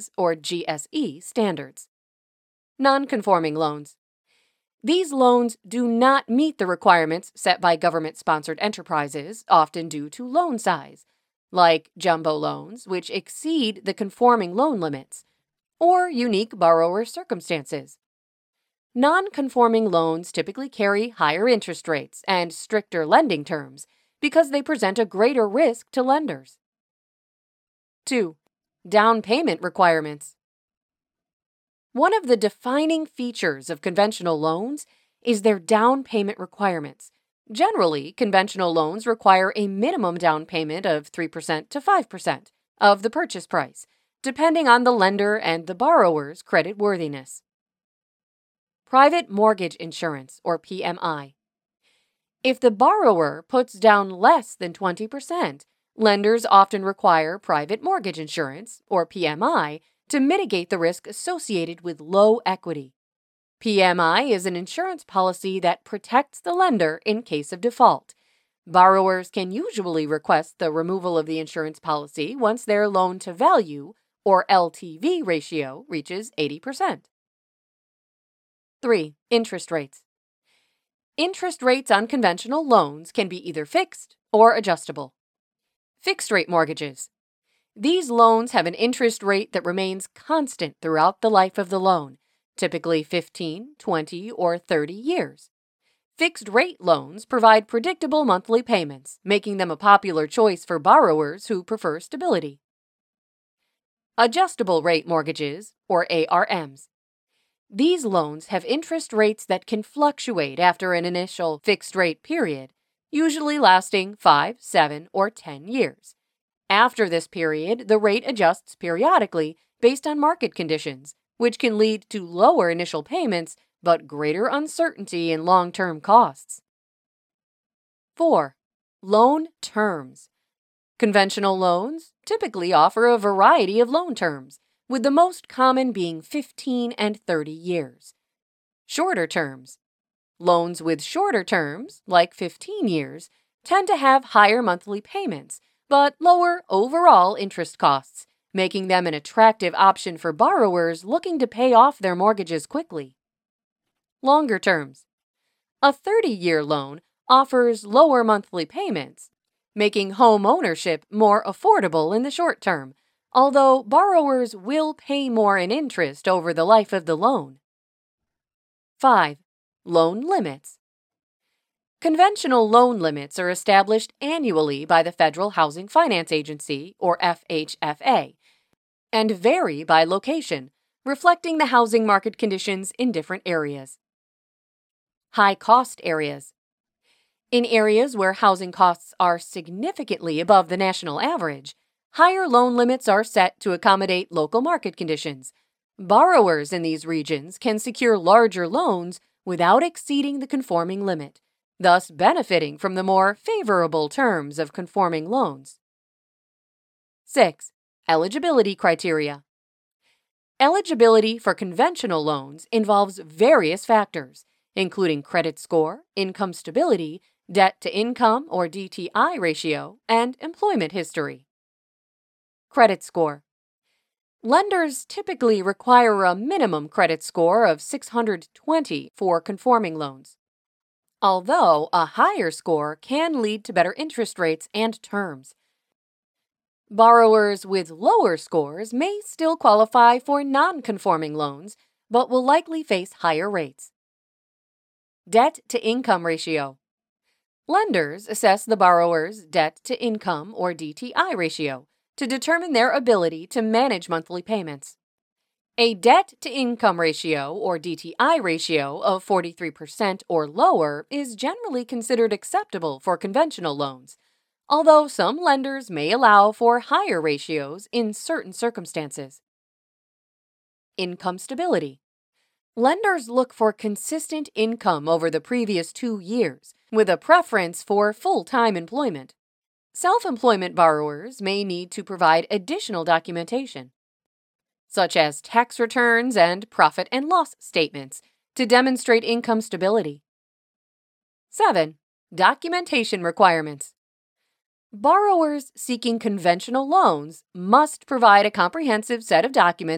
or GSE standards. Non-conforming loans. These loans do not meet the requirements set by government-sponsored enterprises, often due to loan size, like jumbo loans, which exceed the conforming loan limits, or unique borrower circumstances. Non-conforming loans typically carry higher interest rates and stricter lending terms because they present a greater risk to lenders. 2. Down payment requirements. One of the defining features of conventional loans is their down payment requirements. Generally, conventional loans require a minimum down payment of 3% to 5% of the purchase price, depending on the lender and the borrower's creditworthiness. Private mortgage insurance, or PMI. If the borrower puts down less than 20%, lenders often require private mortgage insurance, or PMI, to mitigate the risk associated with low equity. PMI is an insurance policy that protects the lender in case of default. Borrowers can usually request the removal of the insurance policy once their loan-to-value, or LTV ratio, reaches 80%. 3. Interest rates. Interest rates on conventional loans can be either fixed or adjustable. Fixed-rate mortgages. These loans have an interest rate that remains constant throughout the life of the loan, typically 15, 20, or 30 years. Fixed-rate loans provide predictable monthly payments, making them a popular choice for borrowers who prefer stability. Adjustable-rate mortgages, or ARMs. These loans have interest rates that can fluctuate after an initial fixed-rate period, usually lasting 5, 7, or 10 years. After this period, the rate adjusts periodically based on market conditions, which can lead to lower initial payments but greater uncertainty in long-term costs. 4. Loan terms. Conventional loans typically offer a variety of loan terms, with the most common being 15 and 30 years. Shorter terms. Loans with shorter terms, like 15 years, tend to have higher monthly payments, but lower overall interest costs, making them an attractive option for borrowers looking to pay off their mortgages quickly. Longer terms. A 30-year loan offers lower monthly payments, making home ownership more affordable in the short term, although borrowers will pay more in interest over the life of the loan. 5. Loan limits. Conventional loan limits are established annually by the Federal Housing Finance Agency, or FHFA, and vary by location, reflecting the housing market conditions in different areas. High-cost areas. In areas where housing costs are significantly above the national average, higher loan limits are set to accommodate local market conditions. Borrowers in these regions can secure larger loans without exceeding the conforming limit, thus benefiting from the more favorable terms of conforming loans. 6. Eligibility criteria. Eligibility for conventional loans involves various factors, including credit score, income stability, debt-to-income or DTI ratio, and employment history. Credit score. Lenders typically require a minimum credit score of 620 for conforming loans, although a higher score can lead to better interest rates and terms. Borrowers with lower scores may still qualify for non-conforming loans, but will likely face higher rates. Debt-to-income ratio. Lenders assess the borrower's debt-to-income or DTI ratio to determine their ability to manage monthly payments. A debt-to-income ratio or DTI ratio of 43% or lower is generally considered acceptable for conventional loans, although some lenders may allow for higher ratios in certain circumstances. Income stability. Lenders look for consistent income over the previous 2 years, with a preference for full-time employment. Self-employment borrowers may need to provide additional documentation, such as tax returns and profit and loss statements, to demonstrate income stability. 7. Documentation requirements. Borrowers seeking conventional loans must provide a comprehensive set of documents